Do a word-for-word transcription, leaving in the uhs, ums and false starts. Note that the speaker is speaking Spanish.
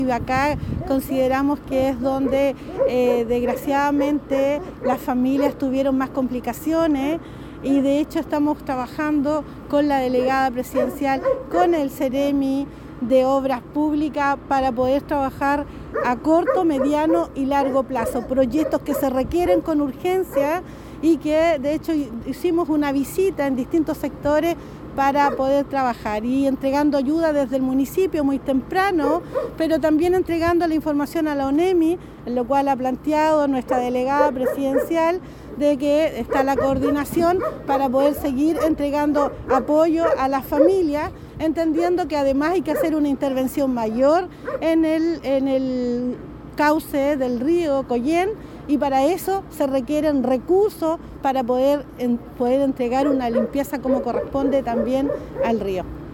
Y acá consideramos que es donde eh, desgraciadamente las familias tuvieron más complicaciones y de hecho estamos trabajando con la delegada presidencial, con el Ceremi de Obras Públicas para poder trabajar a corto, mediano y largo plazo, proyectos que se requieren con urgencia y que de hecho hicimos una visita en distintos sectores para poder trabajar y entregando ayuda desde el municipio muy temprano, pero también entregando la información a la ONEMI, en lo cual ha planteado nuestra delegada presidencial de que está la coordinación para poder seguir entregando apoyo a las familias, entendiendo que además hay que hacer una intervención mayor en el, en el cauce del río Coyén y para eso se requieren recursos para poder, en, poder entregar una limpieza como corresponde también al río.